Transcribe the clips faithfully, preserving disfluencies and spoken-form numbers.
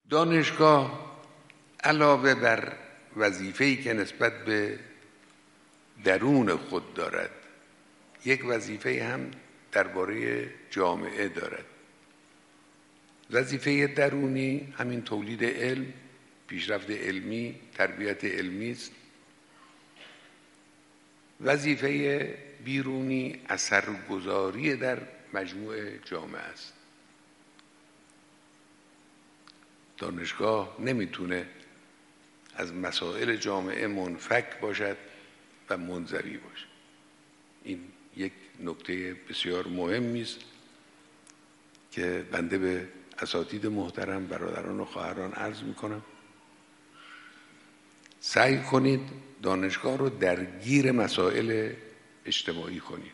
دانشگاه علاوه بر وظیفه‌ای که نسبت به درون خود دارد، یک وظیفه هم درباره جامعه دارد. وظیفه درونی همین تولید علم، پیشرفت علمی، تربیت علمی است. وظیفه بیرونی اثرگذاری در مجموع جامعه است. دانشگاه نمیتونه از مسائل جامعه منفک باشد و منزوی باشد. این یک نکته بسیار مهمی است که بنده به اساتید محترم، برادران و خواهران عرض میکنم. سعی کنید دانشگاه رو درگیر مسائل اجتماعی کنید.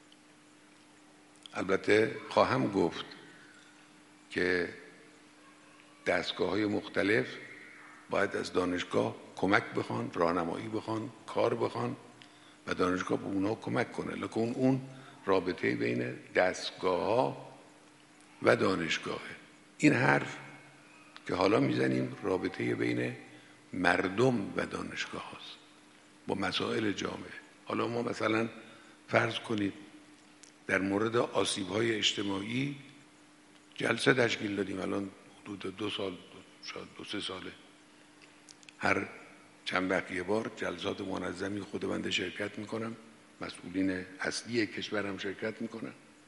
البته خواهم گفت که دستگاه‌های مختلف باید از دانشگاه کمک بخوان، راهنمایی بخوان، کار بخوان و دانشگاه به اونها کمک کنه. لکن اون رابطه بین دستگاه‌ها و دانشگاهه. این حرف که حالا میزنیم رابطه بین مردم و دانشگاه هاست با مسائل جامعه. حالا ما مثلا فرض کنید در مورد آسیب‌های اجتماعی جلسه تشکیل دادیم. الان حدود دو سال، شاید دو سه ساله، هر چند وقت یه بار جلسات منظمی خود بنده شرکت میکنم، مسئولین اصلی کشورم شرکت میکنن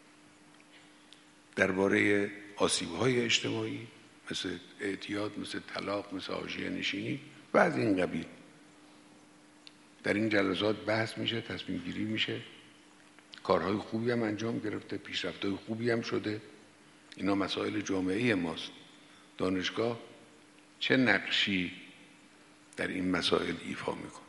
درباره آسیب‌های اجتماعی مثل اعتیاد، مثل طلاق، مثل حاشیه نشینی و از این قبیل. در این جلسات بحث میشه، تصمیم گیری میشه، کارهای خوبی هم انجام گرفته، پیشرفت‌های خوبی هم شده. اینا مسائل جامعه ماست. دانشگاه چه نقشی در این مسائل ایفا میکنه؟